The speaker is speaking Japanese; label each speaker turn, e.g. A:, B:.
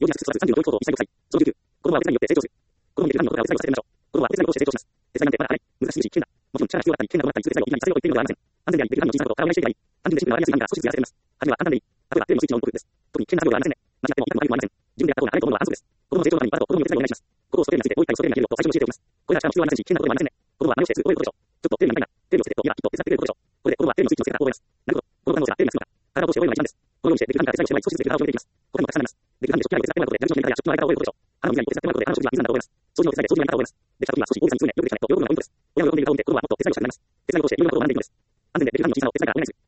A: 幼児発育育つ30の教育等1歳5歳。子供はお手伝いによって成長する。子供によるがんの抗体をさせてみましょう。子供はお手伝いを通して成長します。手伝いなんてまだ早い。難しいし、危険だ。もちろん力が必要だったり、危険なことだったりする手伝いをいきなりさせようと言っているのではありません。安全であり、できる範囲の小さなことを体を小さいしていがいい。単純でシンプルなわかりやすい範囲が少しずつやらせてみます。初めは簡単でいい。例えば、テレビのスイッチのオンオフです。特に危険な作業ではありませんね。間違っても痛くも悪くもありません。自分でやった方が早いと思うのは反則です。子供の成長のためにまだ子供にお手伝いをお願いします。ここをソフトウェアについてどういったソフトウェアにあげるのと最初に教えておきます。これらしかも必要はありませんし、危険なことでもありませんね。子供は真似をしてすごいことでしょう。ちょっとテレビ見たいな。テレビをつけてと言えばきっと手伝ってくれることでしょう。これで子供はテレビのスイッチをつけたらこう思います。なるほど。この可能性はテレビがつくのか。体を通して覚えるのが一番です。このようにしてできる範囲から手伝いをしてもらい少しずつできる体を決めていきます。他にもたくさんあります。できる範囲で食器洗いを手伝ってもらうことで、大事なメーカーや食器の洗い方を覚えることでしょう。花の水やりを手伝ってもらうことで花の準備は水なんだと覚えます。掃除の手伝いで掃除のやり方を覚えます。できた時には少し大げさに包んでよくできたねと喜ぶのがポイントです。親が喜んでいる顔を見て子供はもっと手伝いをしたくなります。手伝いを通していろんなことを学んでいくんです。安全でできる範囲の小さなお手伝いがお願いする。